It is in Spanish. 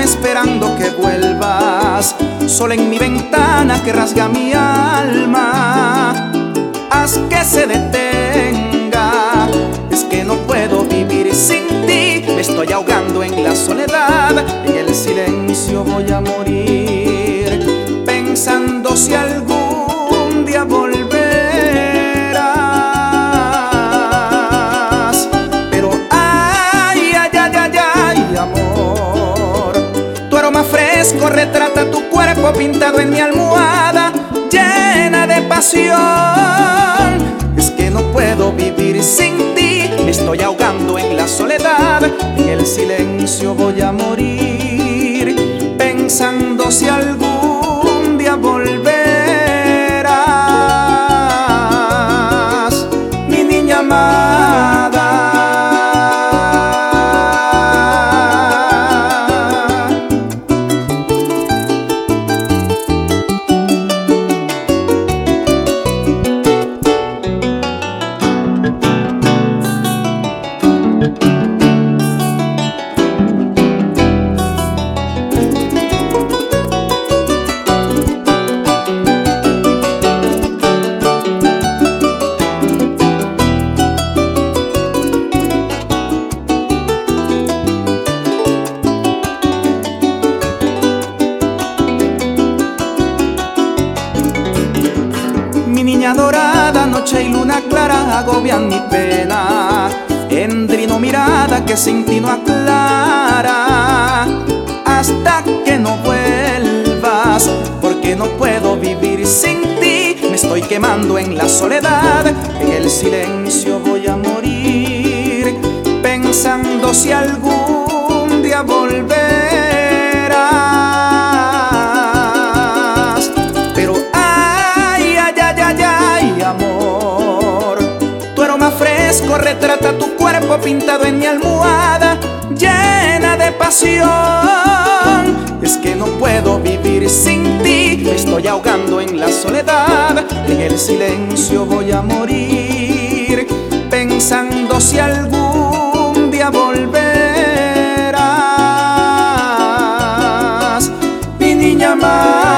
quedarme esperando que vuelvas. Sol en mi ventana que rasga mi alma, haz que se detenga. Es que no puedo vivir sin ti, me estoy ahogando en la soledad. En el silencio voy a morir, pensando si algún día volverás. Pero ay, ay, ay, ay, ay, amor, tu aroma fresco retrata tu cuerpo pintado en mi almohada, llena de pasión. Es que no puedo vivir sin ti, me estoy ahogando en la soledad. En el silencio voy a morir, pensando si algún día volverás, mi niña amada. Mi niña dorada, noche y luna clara agobian mi pena. Endrino mirada que sin ti no aclara, hasta que no vuelvas, porque no puedo vivir sin ti. Me estoy quemando en la soledad, en el silencio voy a morir, pensando si algún día volverás. Pero ay, ay, ay, ay, ay, amor, tu aroma fresco retrata tu cuerpo pintado en mi almohada, llena de pasión. Es que no puedo vivir sin ti, me estoy ahogando en la soledad. En el silencio voy a morir, pensando si algún día volverás, mi niña amada.